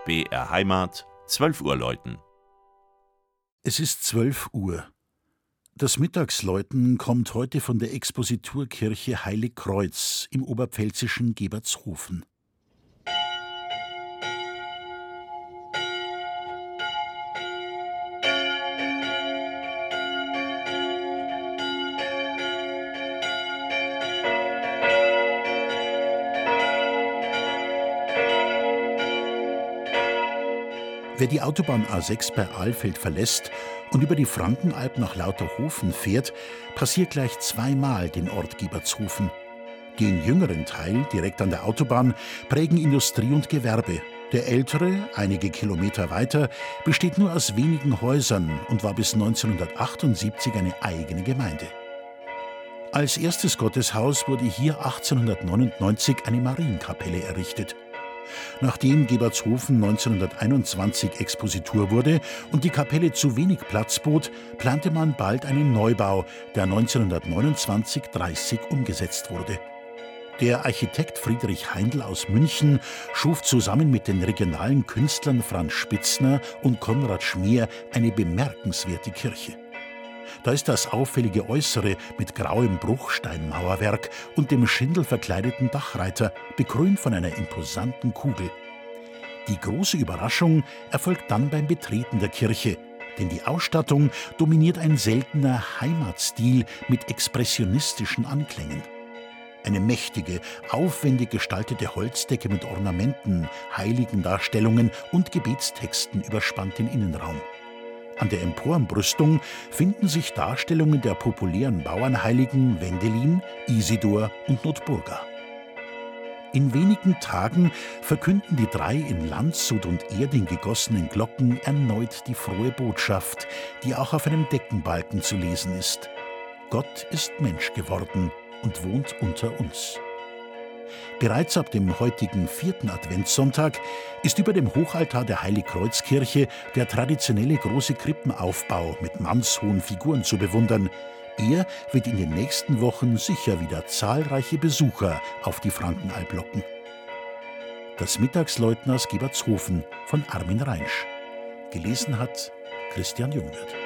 BR Heimat, 12 Uhr läuten. Es ist 12 Uhr. Das Mittagsläuten kommt heute von der Expositurkirche Heiligkreuz im oberpfälzischen Gebertshofen. Wer die Autobahn A6 bei Alfeld verlässt und über die Frankenalb nach Lauterhofen fährt, passiert gleich zweimal den Ort Gebertshofen. Den jüngeren Teil, direkt an der Autobahn, prägen Industrie und Gewerbe. Der ältere, einige Kilometer weiter, besteht nur aus wenigen Häusern und war bis 1978 eine eigene Gemeinde. Als erstes Gotteshaus wurde hier 1899 eine Marienkapelle errichtet. Nachdem Gebertshofen 1921 Expositur wurde und die Kapelle zu wenig Platz bot, plante man bald einen Neubau, der 1929/30 umgesetzt wurde. Der Architekt Friedrich Heindl aus München schuf zusammen mit den regionalen Künstlern Franz Spitzner und Konrad Schmeer eine bemerkenswerte Kirche. Da ist das auffällige Äußere mit grauem Bruchsteinmauerwerk und dem schindelverkleideten Dachreiter, bekrönt von einer imposanten Kugel. Die große Überraschung erfolgt dann beim Betreten der Kirche, denn die Ausstattung dominiert ein seltener Heimatstil mit expressionistischen Anklängen. Eine mächtige, aufwendig gestaltete Holzdecke mit Ornamenten, Heiligendarstellungen und Gebetstexten überspannt den Innenraum. An der Emporenbrüstung finden sich Darstellungen der populären Bauernheiligen Wendelin, Isidor und Notburga. In wenigen Tagen verkünden die drei in Landshut und Erding gegossenen Glocken erneut die frohe Botschaft, die auch auf einem Deckenbalken zu lesen ist. Gott ist Mensch geworden und wohnt unter uns. Bereits ab dem heutigen 4. Adventssonntag ist über dem Hochaltar der Heiligkreuzkirche der traditionelle große Krippenaufbau mit mannshohen Figuren zu bewundern. Er wird in den nächsten Wochen sicher wieder zahlreiche Besucher auf die Frankenalb locken. Das Mittagsläuten aus Gebertshofen von Armin Reinsch. Gelesen hat Christian Jungwirth.